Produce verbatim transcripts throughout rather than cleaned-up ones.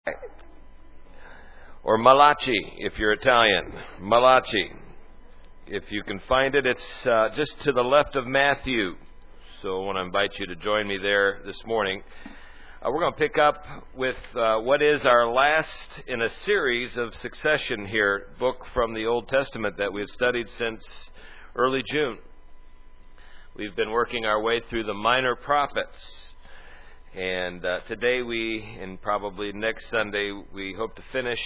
or Malachi if you're Italian. Malachi. If you can find it, it's uh, just to the left of Matthew. So I want to invite you to join me there this morning. Uh, we're going to pick up with uh, what is our last in a series of succession here, book from the Old Testament that we've studied since early June. We've been working our way through the minor prophets. And uh, today we, and probably next Sunday, we hope to finish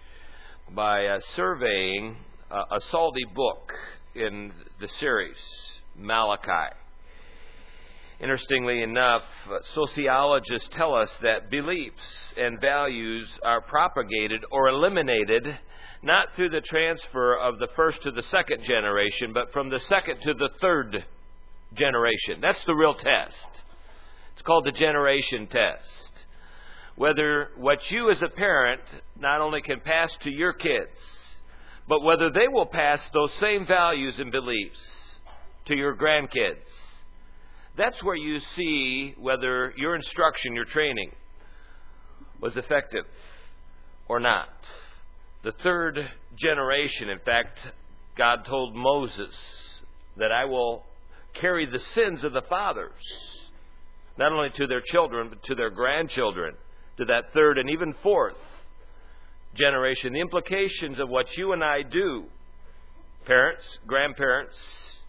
by uh, surveying uh, a salty book in the series, Malachi. Interestingly enough, uh, sociologists tell us that beliefs and values are propagated or eliminated not through the transfer of the first to the second generation, but from the second to the third generation. That's the real test. It's called the generation test. Whether what you as a parent not only can pass to your kids, but whether they will pass those same values and beliefs to your grandkids. That's where you see whether your instruction, your training, was effective or not. The third generation, in fact, God told Moses that I will carry the sins of the fathers, not only to their children, but to their grandchildren, to that third and even fourth generation. The implications of what you and I do, parents, grandparents,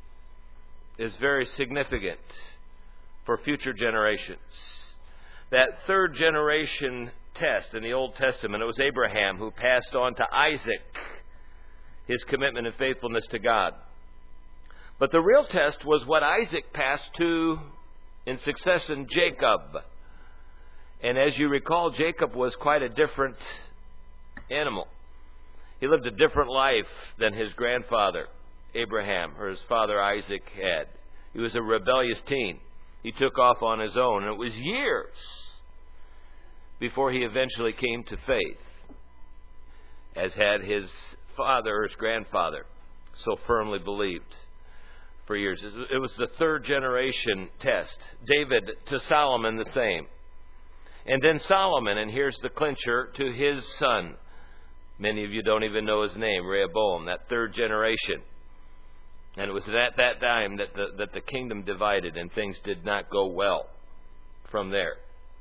is very significant for future generations. That third generation test in the Old Testament, it was Abraham who passed on to Isaac his commitment and faithfulness to God. But the real test was what Isaac passed to in succession Jacob. And as you recall, Jacob was quite a different animal. He lived a different life than his grandfather Abraham or his father Isaac had. He was a rebellious teen. He took off on his own, and it was years before he eventually came to faith, as had his father or his grandfather so firmly believed. For years. It was the third generation test. David to Solomon the same. And then Solomon, and here's the clincher, to his son. Many of you don't even know his name, Rehoboam, that third generation. And it was at that time that the, that the kingdom divided and things did not go well from there.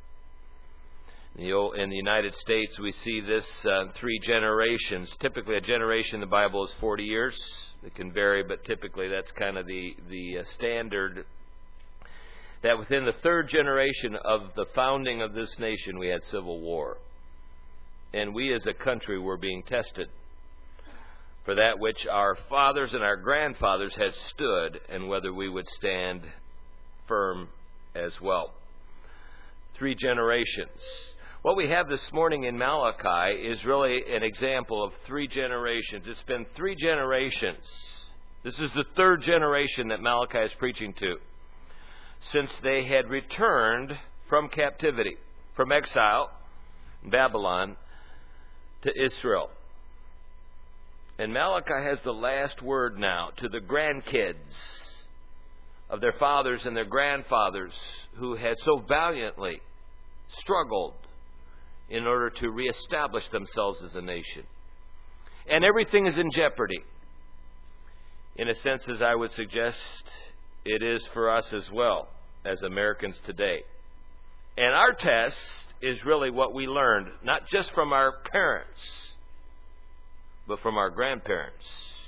In the, old, in the United States, we see this uh, three generations. Typically, a generation in the Bible is forty years. It can vary, but typically that's kind of the, the uh, standard. That within the third generation of the founding of this nation, we had civil war. And we as a country were being tested for that which our fathers and our grandfathers had stood, and whether we would stand firm as well. Three generations. What we have this morning in Malachi is really an example of three generations. It's been three generations. This is the third generation that Malachi is preaching to, since they had returned from captivity, from exile in Babylon to Israel. And Malachi has the last word now to the grandkids of their fathers and their grandfathers who had so valiantly struggled in order to reestablish themselves as a nation. And everything is in jeopardy. In a sense, as I would suggest, it is for us as well, as Americans today. And our test is really what we learned, not just from our parents, but from our grandparents.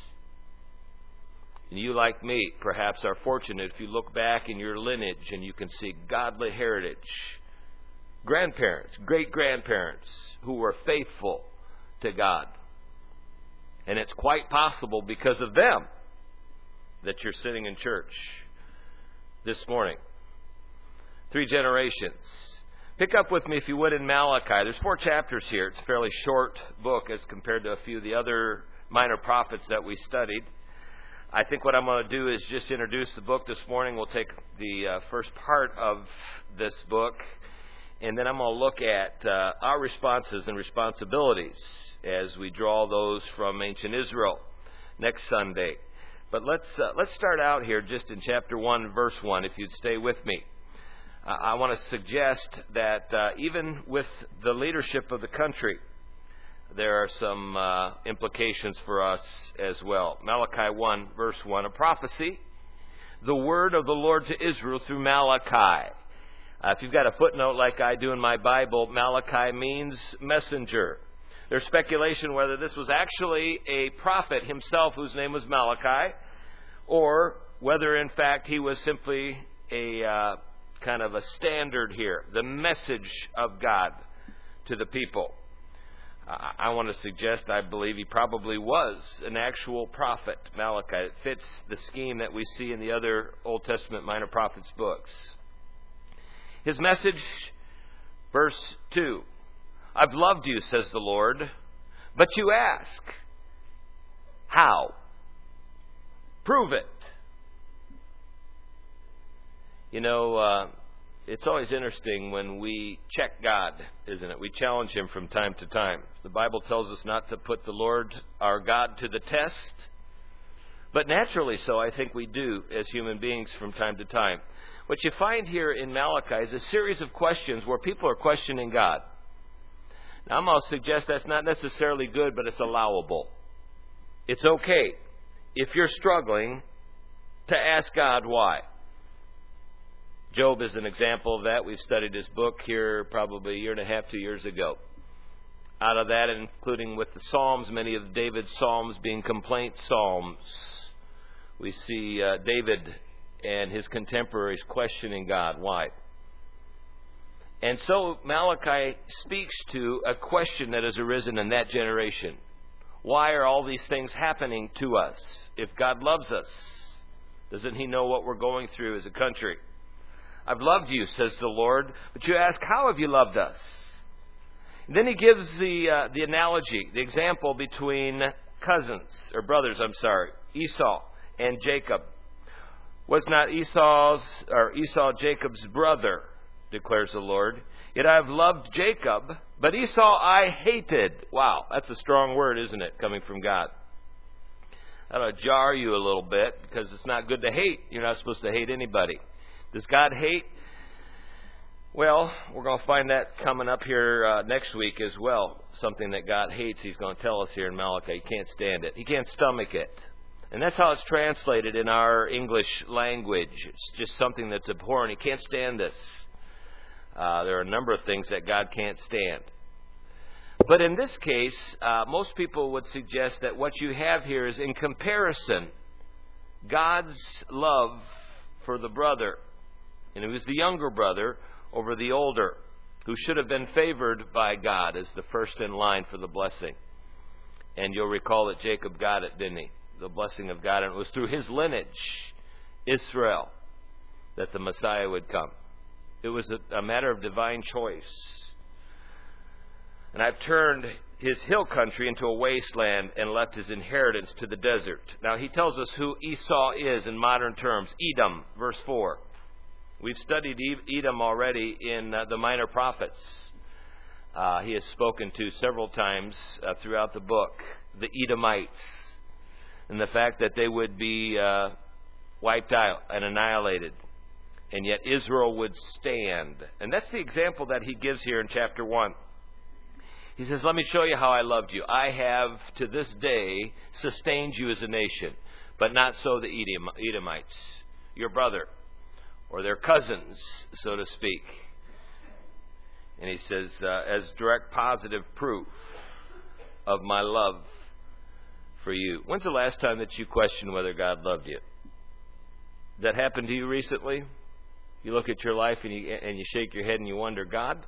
And you, like me, perhaps are fortunate if you look back in your lineage and you can see godly heritage. Grandparents, great-grandparents who were faithful to God. And it's quite possible because of them that you're sitting in church this morning. Three generations. Pick up with me, if you would, in Malachi. There's four chapters here. It's a fairly short book as compared to a few of the other minor prophets that we studied. I think what I'm going to do is just introduce the book this morning. We'll take the uh, first part of this book, and then I'm going to look at uh, our responses and responsibilities as we draw those from ancient Israel next Sunday. But let's uh, let's start out here just in chapter one, verse one, if you'd stay with me. I want to suggest that uh, even with the leadership of the country, there are some uh, implications for us as well. Malachi one, verse one, a prophecy, the word of the Lord to Israel through Malachi. Uh, if you've got a footnote like I do in my Bible, Malachi means messenger. There's speculation whether this was actually a prophet himself whose name was Malachi, or whether in fact he was simply a uh, kind of a standard here, the message of God to the people. Uh, I want to suggest, I believe he probably was an actual prophet, Malachi. It fits the scheme that we see in the other Old Testament minor prophets books. His message, verse two, I've loved you, says the Lord, but you ask, how? Prove it. You know, uh, it's always interesting when we check God, isn't it? We challenge Him from time to time. The Bible tells us not to put the Lord, our God, to the test. But naturally so, I think we do as human beings from time to time. What you find here in Malachi is a series of questions where people are questioning God. Now, I'm going to suggest that's not necessarily good, but it's allowable. It's okay if you're struggling to ask God why. Job is an example of that. We've studied his book here probably a year and a half, two years ago. Out of that, including with the Psalms, many of David's Psalms being complaint Psalms, we see uh, David and his contemporaries questioning God. Why? And so Malachi speaks to a question that has arisen in that generation. Why are all these things happening to us? If God loves us, doesn't He know what we're going through as a country? I've loved you, says the Lord, but you ask, how have you loved us? And then He gives the uh, the analogy, the example between cousins, or brothers, I'm sorry, Esau and Jacob. Was not Esau's, or Esau Jacob's brother, declares the Lord. Yet I have loved Jacob, but Esau I hated. Wow, that's a strong word, isn't it, coming from God? That'll jar you a little bit, because it's not good to hate. You're not supposed to hate anybody. Does God hate? Well, we're going to find that coming up here uh, next week as well. Something that God hates, He's going to tell us here in Malachi. He can't stand it. He can't stomach it. And that's how it's translated in our English language. It's just something that's abhorrent. He can't stand this. Uh, there are a number of things that God can't stand. But in this case, uh, most people would suggest that what you have here is, in comparison, God's love for the brother. And it was the younger brother over the older, who should have been favored by God as the first in line for the blessing. And you'll recall that Jacob got it, didn't he? The blessing of God. And it was through his lineage, Israel, that the Messiah would come. It was a, a matter of divine choice. And I've turned his hill country into a wasteland and left his inheritance to the desert. Now he tells us who Esau is in modern terms. Edom, verse four. We've studied Edom already in uh, the Minor Prophets. Uh, he is spoken to several times uh, throughout the book. The Edomites. And the fact that they would be uh, wiped out and annihilated. And yet Israel would stand. And that's the example that he gives here in chapter one. He says, let me show you how I loved you. I have to this day sustained you as a nation. But not so the Edom, Edomites. Your brother. Or their cousins, so to speak. And he says, uh, as direct positive proof of my love for you. When's the last time that you questioned whether God loved you? Did that happen to you recently? You look at your life and you, and you shake your head and you wonder, God,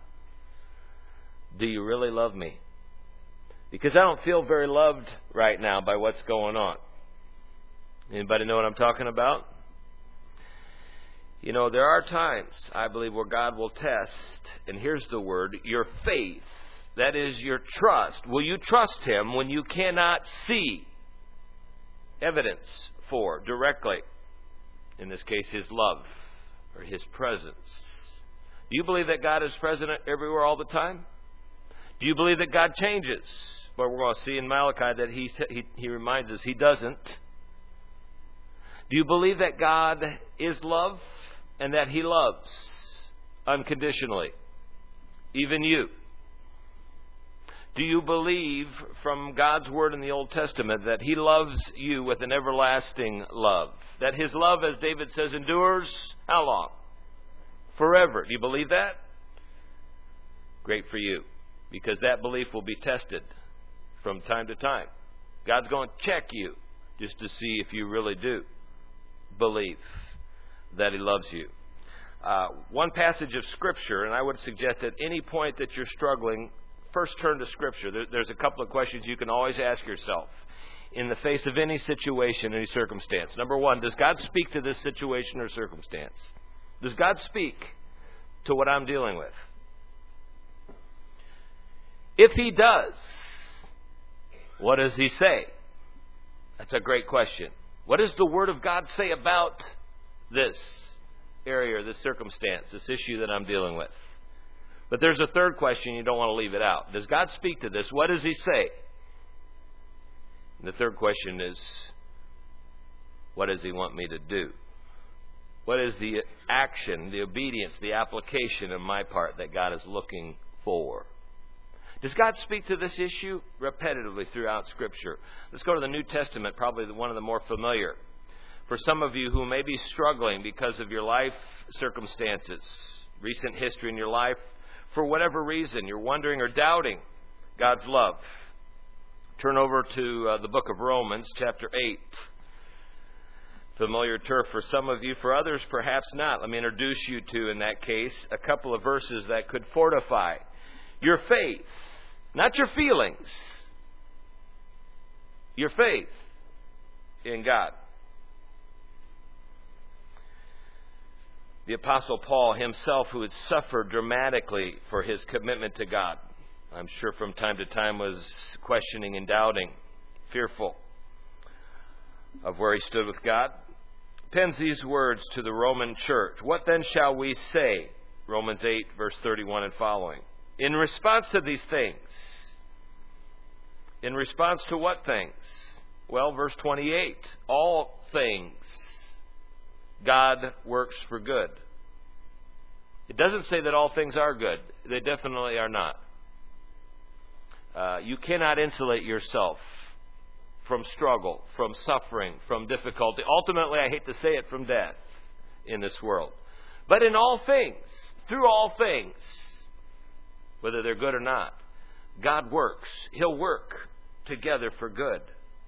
do you really love me? Because I don't feel very loved right now by what's going on. Anybody know what I'm talking about? You know, there are times, I believe, where God will test, and here's the word, your faith. That is your trust. Will you trust Him when you cannot see evidence for directly, in this case, His love or His presence? Do you believe that God is present everywhere all the time? Do you believe that God changes? But we're going to see in Malachi that he, he, he reminds us He doesn't. Do you believe that God is love? And that He loves. unconditionally? Even you. Do you believe from God's Word in the Old Testament that He loves you with an everlasting love? That His love, as David says, endures how long? Forever. Do you believe that? Great for you. Because that belief will be tested from time to time. God's going to check you just to see if you really do believe that He loves you. Uh, one passage of Scripture, and I would suggest at any point that you're struggling, first turn to Scripture. There, there's a couple of questions you can always ask yourself in the face of any situation, any circumstance. Number one, does God speak to this situation or circumstance? Does God speak to what I'm dealing with? If He does, what does He say? That's a great question. What does the Word of God say about this area or this circumstance, this issue that I'm dealing with? But there's a third question, you don't want to leave it out. Does God speak to this? What does He say? And the third question is, what does He want me to do? What is the action, the obedience, the application on my part that God is looking for? Does God speak to this issue repetitively throughout Scripture? Let's go to the New Testament, probably one of the more familiar. For some of you who may be struggling because of your life circumstances, recent history in your life, for whatever reason, you're wondering or doubting God's love. Turn over to uh, the book of Romans, chapter eight. Familiar turf for some of you, for others perhaps not. Let me introduce you to, in that case, a couple of verses that could fortify your faith, not your feelings, your faith in God. The Apostle Paul himself, who had suffered dramatically for his commitment to God, I'm sure from time to time was questioning and doubting, fearful of where he stood with God, pens these words to the Roman church. What then shall we say? Romans eight, verse thirty-one and following. In response to these things. In response to what things? Well, verse twenty-eight. All things God works for good. It doesn't say that all things are good. They definitely are not. Uh, you cannot insulate yourself from struggle, from suffering, from difficulty. Ultimately, I hate to say it, from death in this world. But in all things, through all things, whether they're good or not, God works. He'll work together for good.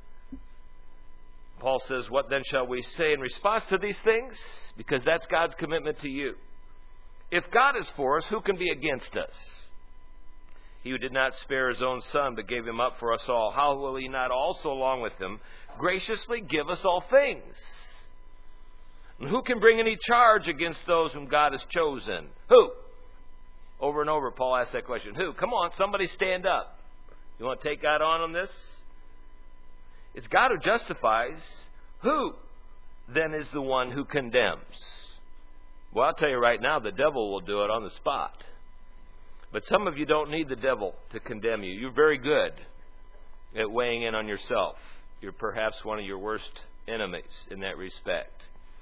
Paul says, what then shall we say in response to these things? Because that's God's commitment to you. If God is for us, who can be against us? He who did not spare His own Son, but gave Him up for us all, how will He not also, along with Him, graciously give us all things? And who can bring any charge against those whom God has chosen? Who? Over and over, Paul asked that question. Who? Come on, somebody stand up. You want to take God on on this? It's God who justifies. Who then is the one who condemns? Well, I'll tell you right now, the devil will do it on the spot. But some of you don't need the devil to condemn you. You're very good at weighing in on yourself. You're perhaps one of your worst enemies in that respect.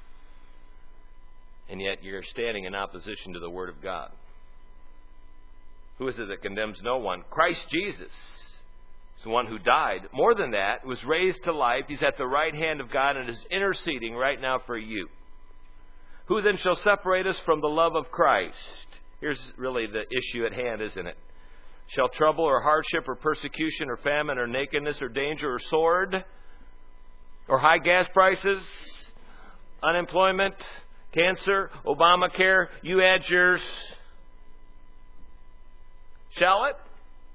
And yet you're standing in opposition to the Word of God. Who is it that condemns no one? Christ Jesus. It's the one who died. More than that, was raised to life. He's at the right hand of God and is interceding right now for you. Who then shall separate us from the love of Christ? Here's really the issue at hand, isn't it? Shall trouble or hardship or persecution or famine or nakedness or danger or sword or high gas prices, unemployment, cancer, Obamacare, you add yours. Shall it?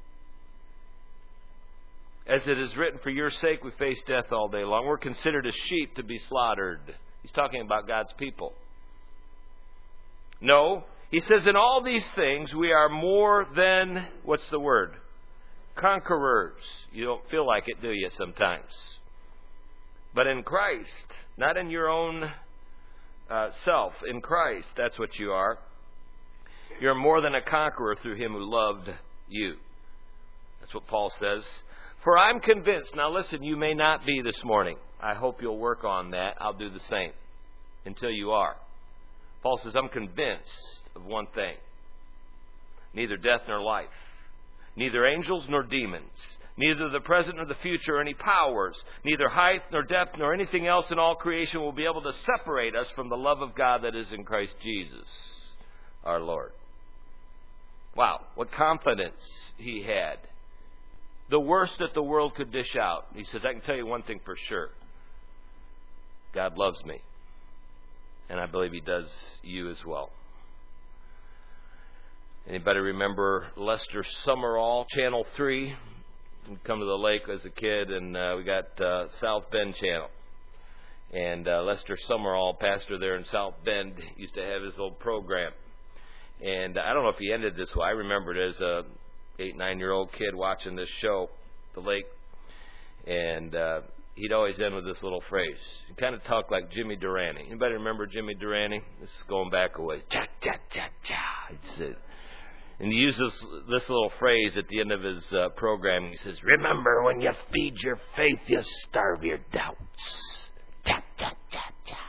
As it is written, for your sake we face death all day long. We're considered as sheep to be slaughtered. He's talking about God's people. No. He says, in all these things, we are more than, what's the word? Conquerors. You don't feel like it, do you, sometimes? But in Christ, not in your own uh, self. In Christ, that's what you are. You're more than a conqueror through Him who loved you. That's what Paul says. For I'm convinced, now listen, you may not be this morning. I hope you'll work on that. I'll do the same until you are. Paul says, I'm convinced of one thing. Neither death nor life, neither angels nor demons, neither the present nor the future or any powers, neither height nor depth nor anything else in all creation will be able to separate us from the love of God that is in Christ Jesus, our Lord. Wow, what confidence he had. The worst that the world could dish out. He says, I can tell you one thing for sure. God loves me. And I believe he does you as well. Anybody remember Lester Summerall, Channel three? I'd come to the lake as a kid, and uh, we got uh, South Bend Channel. And uh, Lester Summerall, pastor there in South Bend, used to have his little program. And I don't know if he ended this way. I remember it as a eight, nine-year-old kid watching this show, the lake. And uh, he'd always end with this little phrase. He kind of talked like Jimmy Durante. Anybody remember Jimmy Durante? This is going back a ways. Cha, cha, cha, cha. He said, and he uses this, this little phrase at the end of his uh, program. He says, remember, when you feed your faith, you starve your doubts. Cha, cha, cha, cha.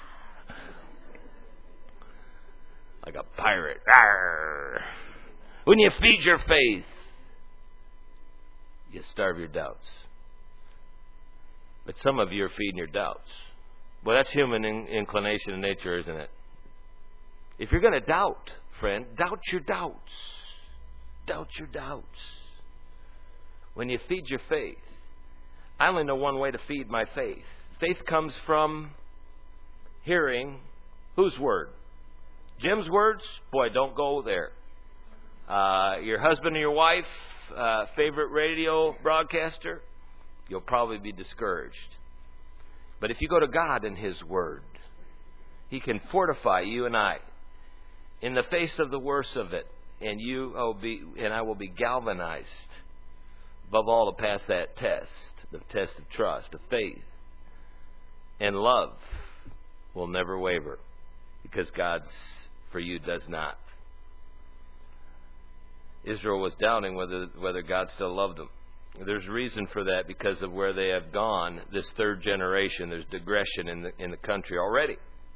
Like a pirate. Arr. When you feed your faith, you starve your doubts. But some of you are feeding your doubts. Well, that's human in- inclination and nature, isn't it? If you're going to doubt, friend, doubt your doubts. Doubt your doubts. When you feed your faith, I only know one way to feed my faith. Faith comes from hearing whose word? Jim's words? Boy, don't go there. Uh, your husband or your wife, uh, favorite radio broadcaster? You'll probably be discouraged. But if you go to God and his word, he can fortify you and I in the face of the worst of it. And you will be, and I will be galvanized above all to pass that test, the test of trust, of faith. And love will never waver because God's for you does not. Israel was doubting whether whether God still loved them. There's reason for that because of where they have gone. This third generation, there's digression in the in the country already.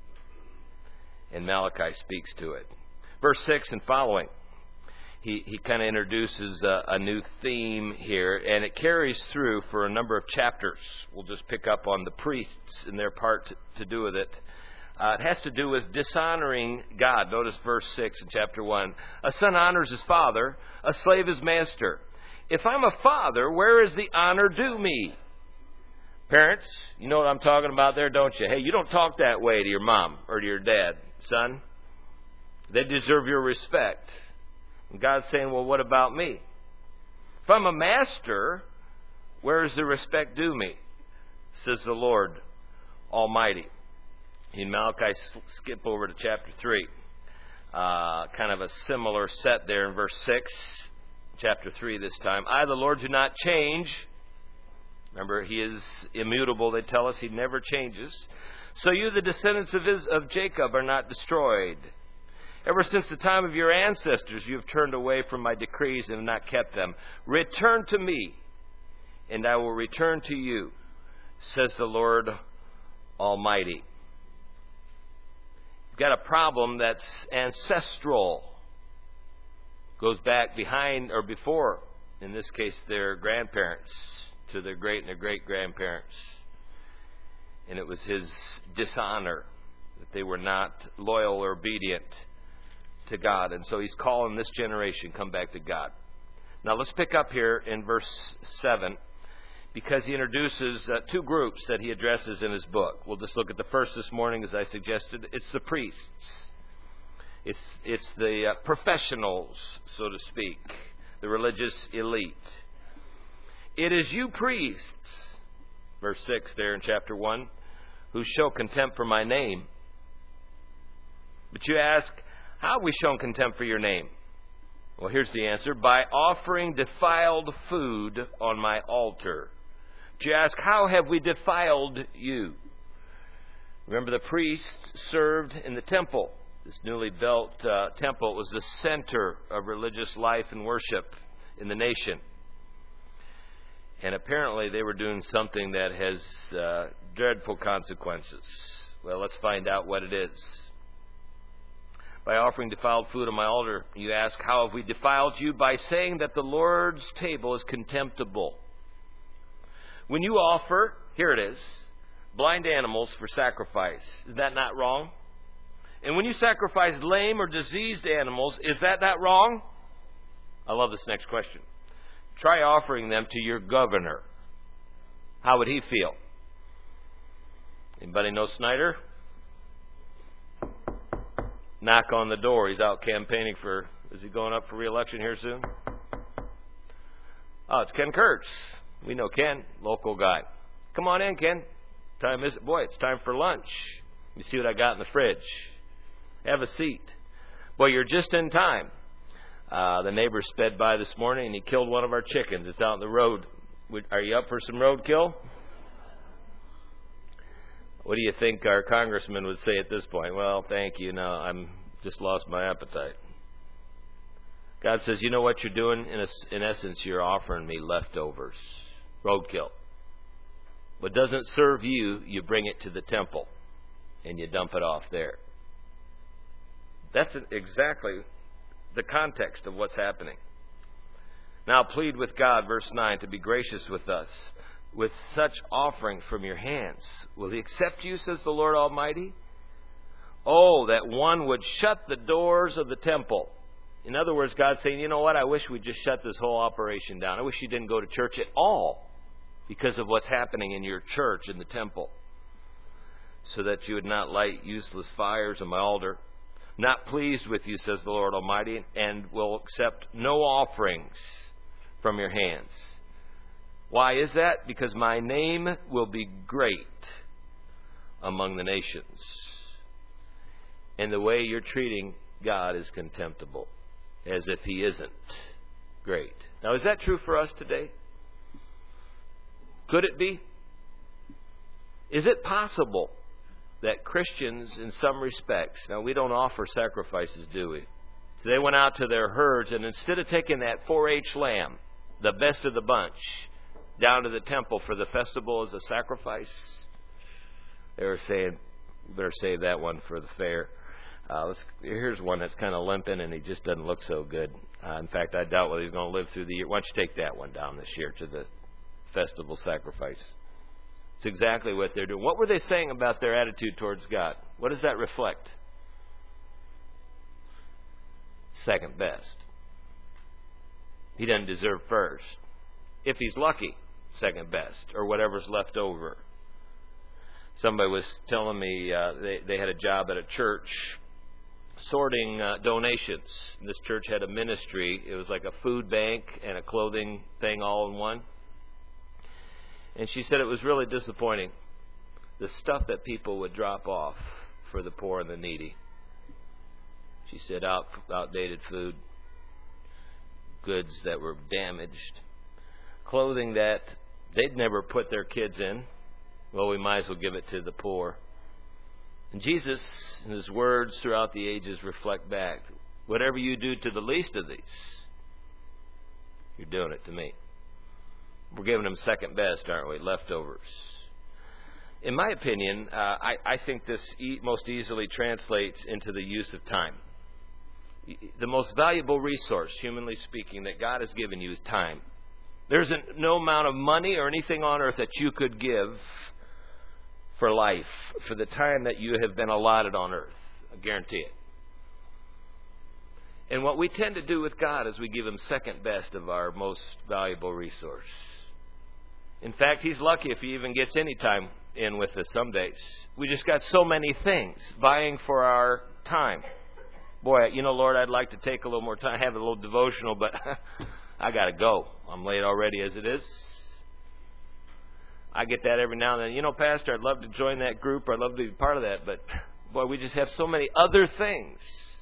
And Malachi speaks to it. Verse six and following, he, he kind of introduces a, a new theme here, and it carries through for a number of chapters. We'll just pick up on the priests and their part to, to do with it. Uh, it has to do with dishonoring God. Notice verse six in chapter one. A son honors his father, a slave his master. If I'm a father, where is the honor due me? Parents, you know what I'm talking about there, don't you? Hey, you don't talk that way to your mom or to your dad, son. They deserve your respect. And God's saying, well, what about me? If I'm a master, where is the respect due me? Says the Lord Almighty. In Malachi, skip over to chapter three. Uh, kind of a similar set there in verse six. Chapter three this time. I, the Lord, do not change. Remember, he is immutable. They tell us he never changes. So you, the descendants of, his, of Jacob, are not destroyed. Ever since the time of your ancestors, you have turned away from my decrees and have not kept them. Return to me, and I will return to you, says the Lord Almighty. You've got a problem that's ancestral. Goes back behind or before, in this case, their grandparents, to their great and their great-grandparents. And it was his dishonor that they were not loyal or obedient to God. And so he's calling this generation, come back to God. Now let's pick up here in verse seven, because he introduces uh, two groups that he addresses in his book. We'll just look at the first this morning, as I suggested. It's the priests. It's, it's the uh, professionals, so to speak, the religious elite. It is you priests, verse six there in chapter one, who show contempt for my name. But you ask, how have we shown contempt for your name? Well, here's the answer. By offering defiled food on my altar. But you ask, how have we defiled you? Remember, the priests served in the temple. This newly built uh, temple was the center of religious life and worship in the nation. And apparently they were doing something that has uh, dreadful consequences. Well, let's find out what it is. by offering defiled food on my altar. You ask, how have we defiled you? By saying that the Lord's table is contemptible. When you offer, here it is, blind animals for sacrifice, is that not wrong? And when you sacrifice lame or diseased animals, is that not wrong? I love this next question. Try offering them to your governor. How would he feel? Anybody know Snyder? Knock on the door. He's out campaigning for, is he going up for re-election here soon? Oh, it's Ken Kurtz. We know Ken, local guy. Come on in, Ken. Time is it? Boy, it's time for lunch. You see what I got in the fridge. Have a seat. Boy, you're just in time. Uh, the neighbor sped by this morning and he killed one of our chickens. It's out in the road. Are you up for some roadkill? What do you think our congressman would say at this point? Well, thank you. No, I'm just lost my appetite. God says, you know what you're doing? In, a, in essence, you're offering me leftovers. Roadkill. What doesn't serve you, you bring it to the temple and you dump it off there. That's exactly the context of what's happening. Now plead with God, verse nine, to be gracious with us. With such offering from your hands, will he accept you, says the Lord Almighty? Oh, that one would shut the doors of the temple. In other words, God's saying, you know what? I wish we'd just shut this whole operation down. I wish you didn't go to church at all because of what's happening in your church, in the temple. So that you would not light useless fires on my altar. Not pleased with you, says the Lord Almighty, and will accept no offerings from your hands. Why is that? Because my name will be great among the nations. And the way you're treating God is contemptible, as if he isn't great. Now, is that true for us today? Could it be? Is it possible that Christians, in some respects, now we don't offer sacrifices, do we? So they went out to their herds, and instead of taking that four H lamb, the best of the bunch, down to the temple for the festival as a sacrifice, they were saying, we better save that one for the fair. Uh, let's, here's one that's kind of limping, and he just doesn't look so good. Uh, in fact, I doubt whether he's going to live through the year. Why don't you take that one down this year to the festival sacrifice? It's exactly what they're doing. What were they saying about their attitude towards God? What does that reflect? Second best. He doesn't deserve first. If he's lucky, second best, or whatever's left over. Somebody was telling me uh, they, they had a job at a church sorting uh, donations. This church had a ministry. It was like a food bank and a clothing thing all in one. And she said it was really disappointing, the stuff that people would drop off for the poor and the needy. She said out, outdated food, goods that were damaged, clothing that they'd never put their kids in. Well, we might as well give it to the poor. And Jesus, in his words throughout the ages, reflect back. Whatever you do to the least of these, you're doing it to me. We're giving them second best, aren't we? Leftovers. In my opinion, uh, I, I think this e- most easily translates into the use of time. The most valuable resource, humanly speaking, that God has given you is time. There's an, no amount of money or anything on earth that you could give for life, for the time that you have been allotted on earth. I guarantee it. And what we tend to do with God is we give him second best of our most valuable resource. In fact, he's lucky if he even gets any time in with us some days. We just got so many things vying for our time. Boy, you know, Lord, I'd like to take a little more time, have a little devotional, but I got to go. I'm late already as it is. I get that every now and then. You know, Pastor, I'd love to join that group, or I'd love to be part of that, but boy, we just have so many other things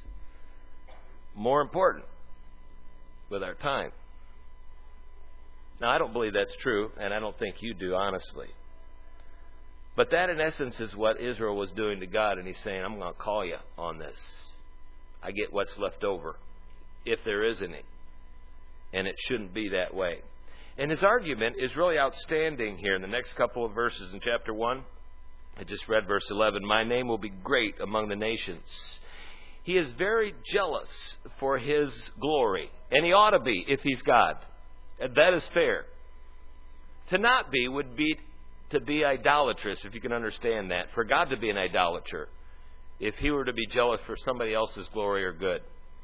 more important with our time. Now, I don't believe that's true, and I don't think you do, honestly. But that, in essence, is what Israel was doing to God, and he's saying, I'm going to call you on this. I get what's left over, if there is any. And it shouldn't be that way. And his argument is really outstanding here in the next couple of verses in chapter one. I just read verse eleven. My name will be great among the nations. He is very jealous for His glory. And He ought to be if He's God. That is fair. To not be would be to be idolatrous, if you can understand that. For God to be an idolater, if He were to be jealous for somebody else's glory or good.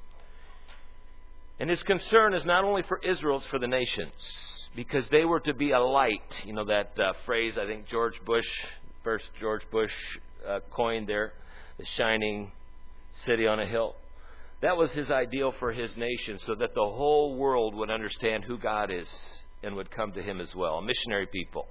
And His concern is not only for Israel, it's for the nations. Because they were to be a light. You know that uh, phrase I think George Bush, first George Bush uh, coined there, the shining city on a hill. That was his ideal for his nation, so that the whole world would understand who God is and would come to Him as well. A missionary people.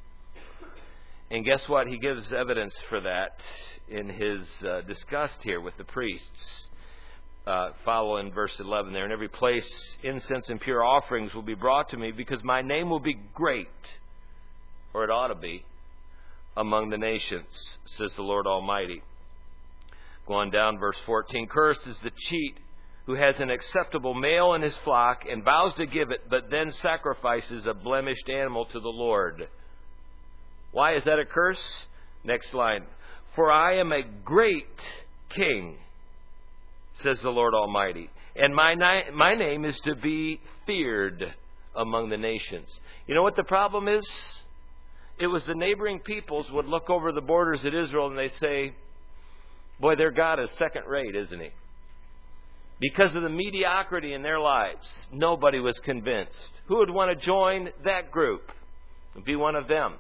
And guess what? He gives evidence for that in his uh, disgust here with the priests. Uh, follow in verse eleven there. In every place, incense and pure offerings will be brought to me, because my name will be great, or it ought to be, among the nations, says the Lord Almighty. Go on down, verse fourteen. Cursed is the cheat who has an acceptable male in his flock and vows to give it, but then sacrifices a blemished animal to the Lord. Why is that a curse? Next line. For I am a great king, says the Lord Almighty, and my, ni- my name is to be feared among the nations. You know what the problem is? It was the neighboring peoples would look over the borders at Israel and they say, boy, their God is second rate, isn't He? Because of the mediocrity in their lives, nobody was convinced. Who would want to join that group? Be one of them.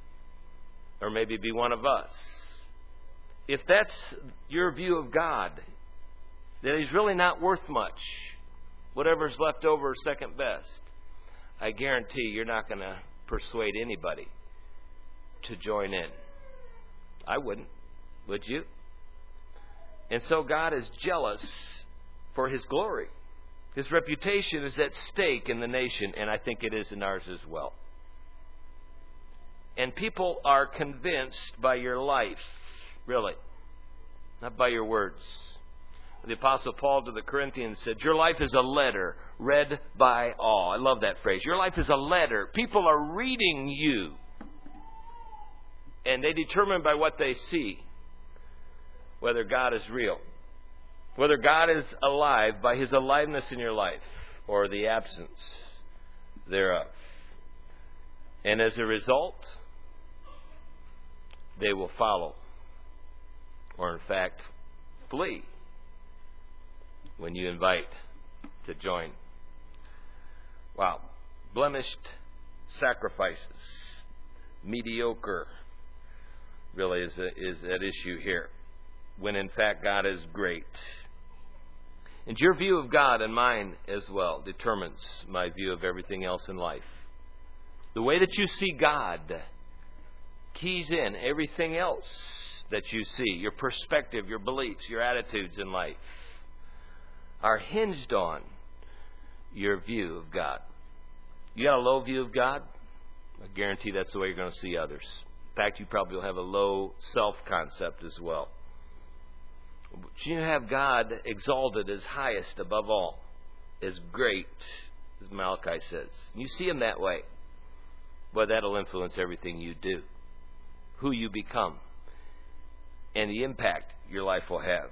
Or maybe be one of us. If that's your view of God, that He's really not worth much, whatever's left over is second best, I guarantee you're not going to persuade anybody to join in. I wouldn't. Would you? And so God is jealous for His glory. His reputation is at stake in the nation, and I think it is in ours as well. And people are convinced by your life, really, not by your words. The Apostle Paul to the Corinthians said, your life is a letter read by all. I love that phrase. Your life is a letter. People are reading you. And they determine by what they see whether God is real. Whether God is alive by His aliveness in your life or the absence thereof. And as a result, they will follow. Or in fact, flee when you invite to join. Wow. Blemished sacrifices. Mediocre really is, a, is at issue here. When in fact God is great. And your view of God and mine as well determines my view of everything else in life. The way that you see God keys in everything else that you see. Your perspective, your beliefs, your attitudes in life are hinged on your view of God. You got a low view of God? I guarantee that's the way you're going to see others. In fact, you probably will have a low self-concept as well. But you have God exalted as highest above all, as great, as Malachi says. You see Him that way. Well, that'll influence everything you do, who you become, and the impact your life will have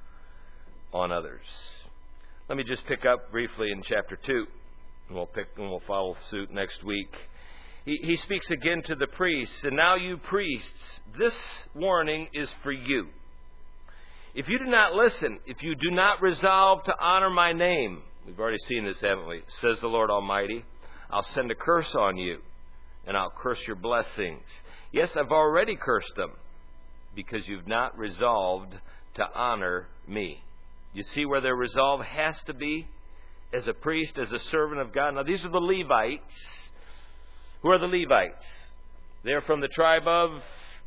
on others. Let me just pick up briefly in chapter two, and we'll pick and we'll follow suit next week. He, he speaks again to the priests, and now you priests, this warning is for you. If you do not listen, if you do not resolve to honor my name, we've already seen this, haven't we? Says the Lord Almighty, I'll send a curse on you, and I'll curse your blessings. Yes, I've already cursed them, because you've not resolved to honor me. You see where their resolve has to be as a priest, as a servant of God. Now, these are the Levites. Who are the Levites? They're from the tribe of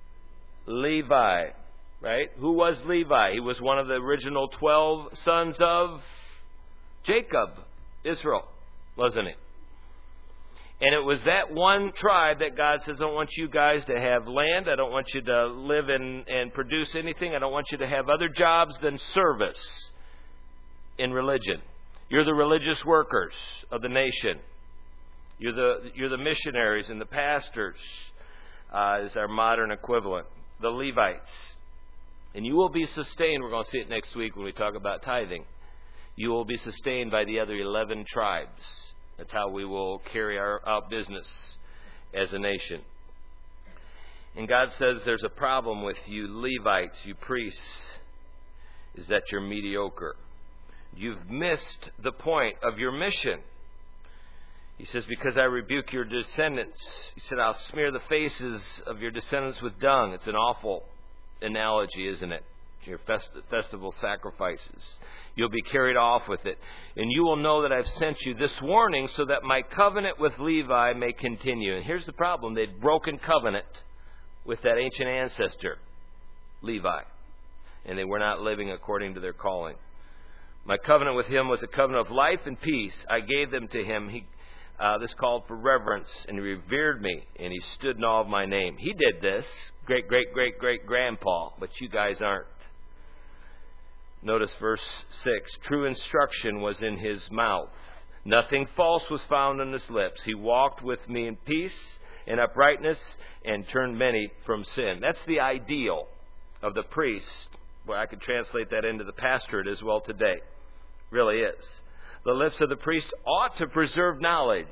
Levi. Right? Who was Levi? He was one of the original twelve sons of Jacob, Israel, wasn't he? And it was that one tribe that God says, I don't want you guys to have land. I don't want you to live in, and produce anything. I don't want you to have other jobs than service in religion. You're the religious workers of the nation. You're the, you're the missionaries and the pastors, uh, is our modern equivalent. The Levites. And you will be sustained. We're going to see it next week when we talk about tithing. You will be sustained by the other eleven tribes. That's how we will carry our, out business as a nation. And God says there's a problem with you Levites, you priests, is that you're mediocre. You've missed the point of your mission. He says, because I rebuke your descendants. He said, I'll smear the faces of your descendants with dung. It's an awful analogy, isn't it? Your fest- festival sacrifices. You'll be carried off with it. And you will know that I've sent you this warning so that my covenant with Levi may continue. And here's the problem. They'd broken covenant with that ancient ancestor, Levi. And they were not living according to their calling. My covenant with him was a covenant of life and peace. I gave them to him. He, uh, this called for reverence, and he revered me, and he stood in awe of my name. He did this, great, great, great, great grandpa, but you guys aren't. Notice verse six. True instruction was in his mouth. Nothing false was found on his lips. He walked with me in peace and uprightness and turned many from sin. That's the ideal of the priest. Well, I could translate that into the pastorate as well today. Really is. The lips of the priest ought to preserve knowledge,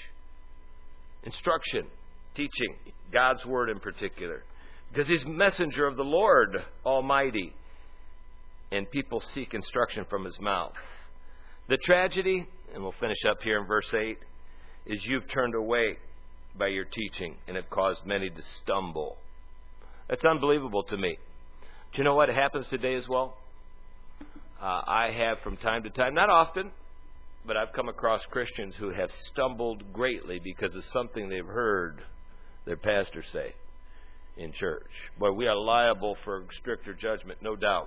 instruction, teaching, God's word in particular. Because he's messenger of the Lord Almighty. And people seek instruction from his mouth. The tragedy, and we'll finish up here in verse eight, is you've turned away by your teaching and have caused many to stumble. That's unbelievable to me. Do you know what happens today as well? Uh, I have from time to time, not often, but I've come across Christians who have stumbled greatly because of something they've heard their pastor say in church. Boy, we are liable for stricter judgment, no doubt,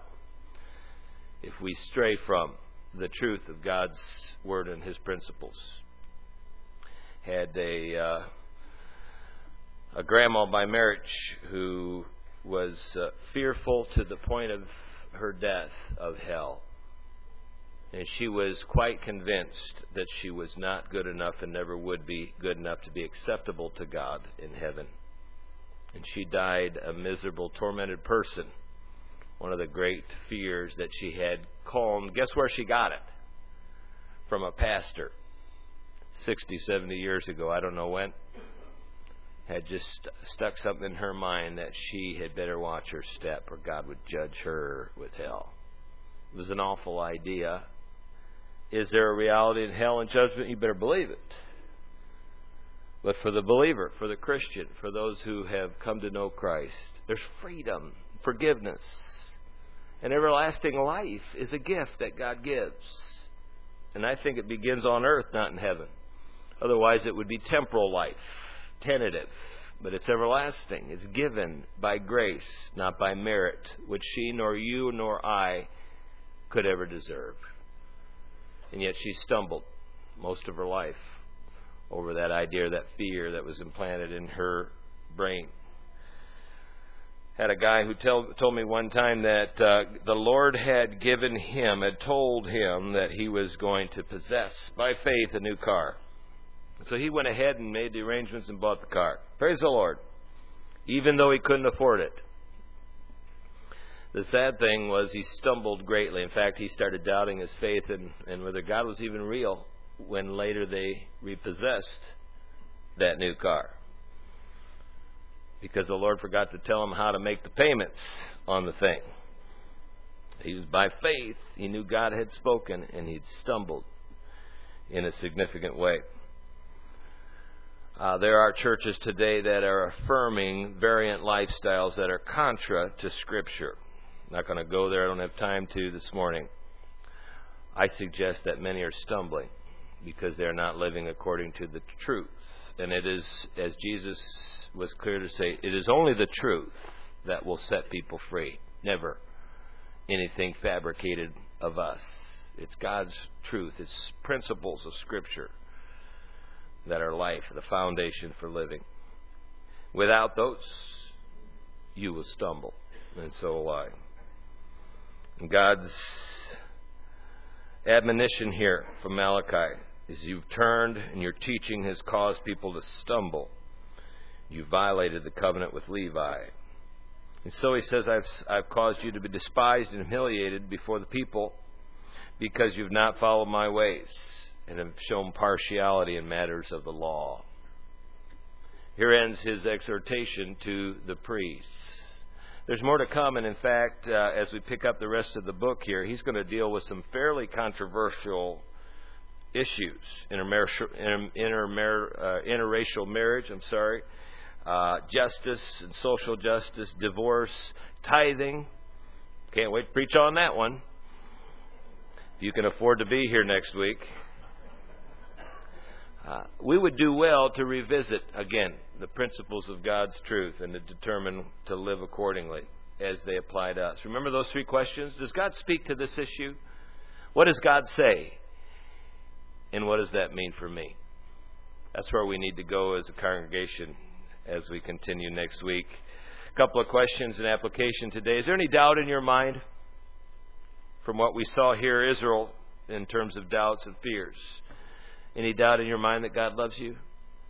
if we stray from the truth of God's word and his principles. Had a uh, a grandma by marriage who was uh, fearful to the point of her death of hell. And she was quite convinced that she was not good enough and never would be good enough to be acceptable to God in heaven. And she died a miserable, tormented person. One of the great fears that she had calmed. Guess where she got it? From a pastor. sixty, seventy years ago, I don't know when. Had just stuck something in her mind that she had better watch her step or God would judge her with hell. It was an awful idea. Is there a reality in hell and judgment? You better believe it. But for the believer, for the Christian, for those who have come to know Christ, there's freedom, forgiveness, and everlasting life is a gift that God gives. And I think it begins on earth, not in heaven. Otherwise, it would be temporal life, tentative. But it's everlasting. It's given by grace, not by merit, which she nor you nor I could ever deserve. And yet she stumbled most of her life over that idea, that fear that was implanted in her brain. Had a guy who tell, told me one time that uh, the Lord had given him, had told him that he was going to possess by faith a new car. So he went ahead and made the arrangements and bought the car. Praise the Lord. Even though he couldn't afford it. The sad thing was he stumbled greatly. In fact, he started doubting his faith and, and whether God was even real when later they repossessed that new car. Because the Lord forgot to tell him how to make the payments on the thing. He was by faith. He knew God had spoken, and he'd stumbled in a significant way. Uh, there are churches today that are affirming variant lifestyles that are contra to Scripture. I'm not going to go there. I don't have time to this morning. I suggest that many are stumbling because they're not living according to the truth. And it is, as Jesus was clear to say, it is only the truth that will set people free. Never anything fabricated of us. It's God's truth. It's principles of Scripture that are life, the foundation for living. Without those, you will stumble. And so will I. And God's admonition here from Malachi is you've turned and your teaching has caused people to stumble. You violated the covenant with Levi. And so he says, I've, I've caused you to be despised and humiliated before the people because you've not followed my ways and have shown partiality in matters of the law. Here ends his exhortation to the priests. There's more to come, and in fact, uh, as we pick up the rest of the book here, he's going to deal with some fairly controversial issues. Intermar- intermar- uh, interracial marriage, I'm sorry, uh, justice and social justice, divorce, tithing. Can't wait to preach on that one. If you can afford to be here next week. Uh, we would do well to revisit, again, the principles of God's truth and to determine to live accordingly as they apply to us. Remember those three questions? Does God speak to this issue? What does God say? And what does that mean for me? That's where we need to go as a congregation as we continue next week. A couple of questions and application today. Is there any doubt in your mind from what we saw here, Israel, in terms of doubts and fears? Any doubt in your mind that God loves you?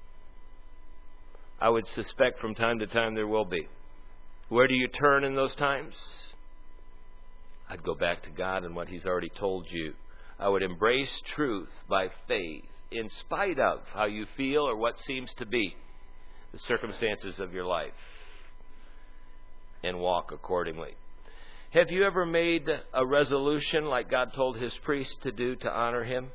I would suspect from time to time there will be. Where do you turn in those times? I'd go back to God and what He's already told you. I would embrace truth by faith in spite of how you feel or what seems to be the circumstances of your life, and walk accordingly. Have you ever made a resolution like God told His priests to do to honor Him?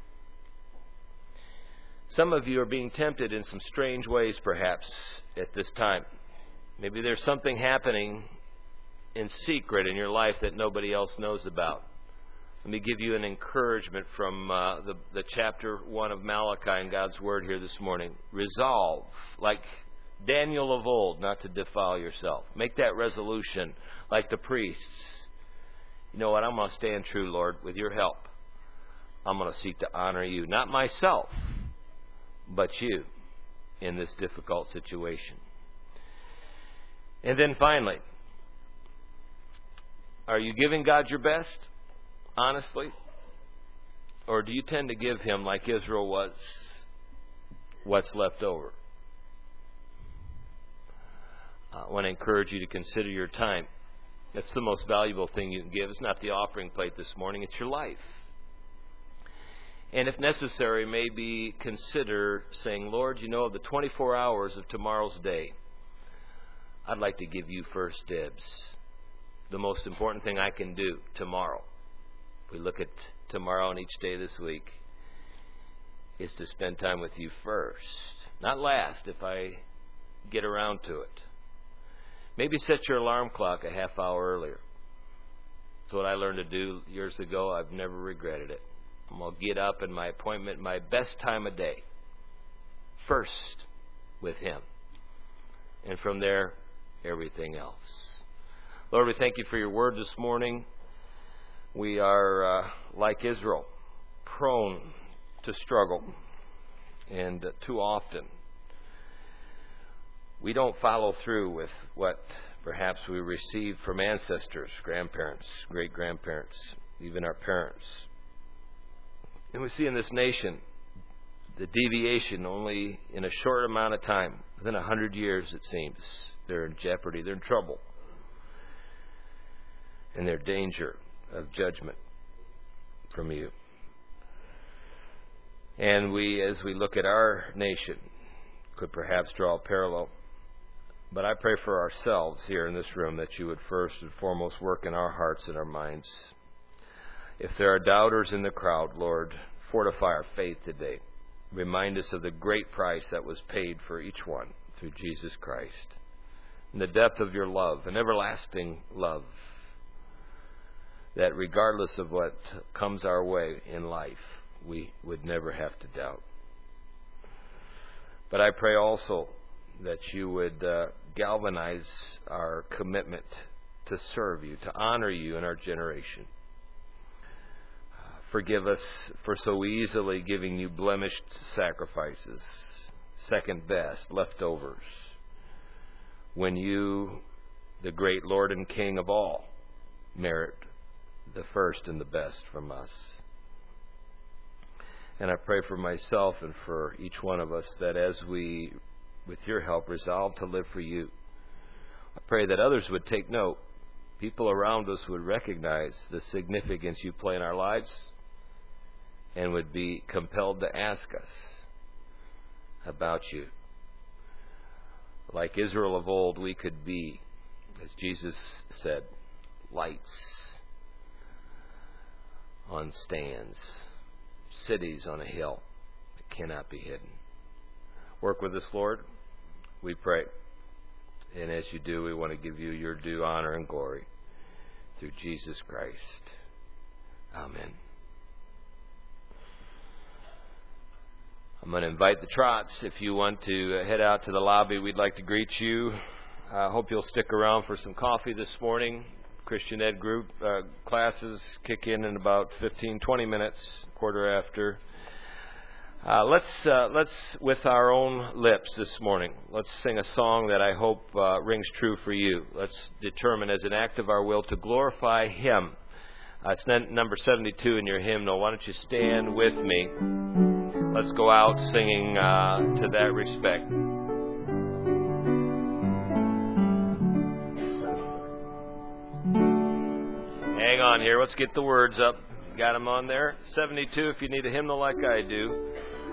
Some of you are being tempted in some strange ways, perhaps, at this time. Maybe there's something happening in secret in your life that nobody else knows about. Let me give you an encouragement from uh, the, the chapter one of Malachi in God's Word here this morning. Resolve, like Daniel of old, not to defile yourself. Make that resolution like the priests. You know what? I'm going to stand true, Lord, with your help. I'm going to seek to honor you, not myself, but you in this difficult situation. And then finally, are you giving God your best, honestly? Or do you tend to give Him, like Israel was, what's left over? I want to encourage you to consider your time. That's the most valuable thing you can give. It's not the offering plate this morning, it's your life. And if necessary, maybe consider saying, Lord, you know, the twenty-four hours of tomorrow's day, I'd like to give you first dibs. The most important thing I can do tomorrow, if we look at tomorrow and each day this week, is to spend time with you first. Not last, if I get around to it. Maybe set your alarm clock a half hour earlier. That's what I learned to do years ago. I've never regretted it. I'm going to get up in my appointment, my best time of day, first with Him. And from there, everything else. Lord, we thank you for your word this morning. We are, uh, like Israel, prone to struggle. And uh, too often, we don't follow through with what perhaps we received from ancestors, grandparents, great-grandparents, even our parents. And we see in this nation the deviation only in a short amount of time. Within a hundred years, it seems, they're in jeopardy. They're in trouble. And they're in danger of judgment from you. And we, as we look at our nation, could perhaps draw a parallel. But I pray for ourselves here in this room that you would first and foremost work in our hearts and our minds. If there are doubters in the crowd, Lord, fortify our faith today. Remind us of the great price that was paid for each one through Jesus Christ. And the depth of your love, an everlasting love, that regardless of what comes our way in life, we would never have to doubt. But I pray also that you would uh, galvanize our commitment to serve you, to honor you in our generation. Forgive us for so easily giving you blemished sacrifices, second best, leftovers, when you, the great Lord and King of all, merit the first and the best from us. And I pray for myself and for each one of us that as we, with your help, resolve to live for you, I pray that others would take note. People around us would recognize the significance you play in our lives and would be compelled to ask us about you. Like Israel of old, we could be, as Jesus said, lights on stands, cities on a hill that cannot be hidden. Work with us, Lord, we pray. And as you do, we want to give you your due honor and glory through Jesus Christ. Amen. I'm going to invite the Trots. If you want to head out to the lobby, we'd like to greet you. I uh, hope you'll stick around for some coffee this morning. Christian Ed group uh, classes kick in in about fifteen, twenty minutes, quarter after. Uh, let's, uh, let's, with our own lips this morning, let's sing a song that I hope uh, rings true for you. Let's determine as an act of our will to glorify Him. Uh, it's number seventy-two in your hymnal. Why don't you stand with me? Let's go out singing uh, to that respect. Hang on here. Let's get the words up. Got them on there. seventy-two if you need a hymnal like I do.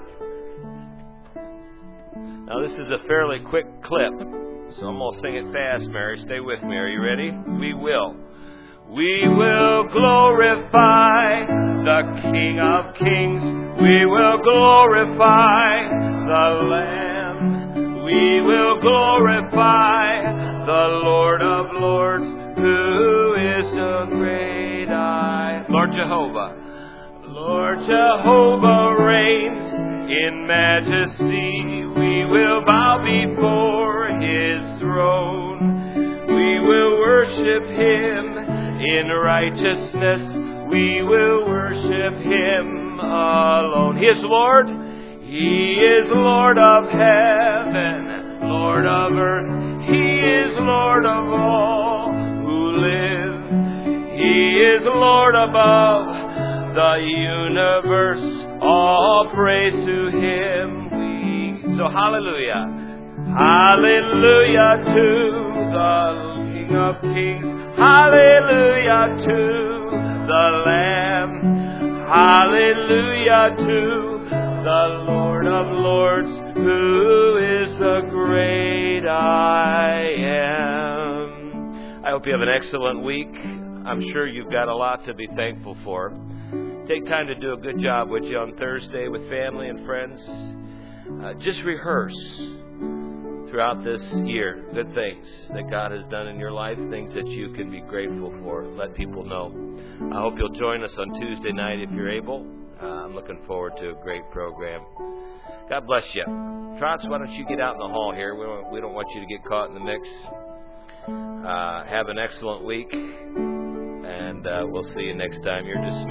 Now this is a fairly quick clip, so I'm going to sing it fast, Mary. Stay with me. Are you ready? We will. We will glorify the King of Kings. We will glorify the Lamb. We will glorify the Lord of Lords, who is the great I am. Lord Jehovah. Lord Jehovah reigns in majesty. We will bow before His throne. We will worship Him in righteousness. We will worship Him alone. He is Lord. He is Lord of heaven, Lord of earth. He is Lord of all who live. He is Lord above the universe. All praise to Him we. So hallelujah. Hallelujah to the King of Kings. Hallelujah to the Lamb. Hallelujah to the Lord of Lords, who is the great I am. I hope you have an excellent week. I'm sure you've got a lot to be thankful for. Take time to do a good job with you on Thursday with family and friends. Uh, just rehearse throughout this year good things that God has done in your life, things that you can be grateful for. Let people know. I hope you'll join us on Tuesday night if you're able. Uh, I'm looking forward to a great program. God bless you. Trots, why don't you get out in the hall here? We don't, we don't want you to get caught in the mix. Uh, have an excellent week, and uh, we'll see you next time. You're dismissed.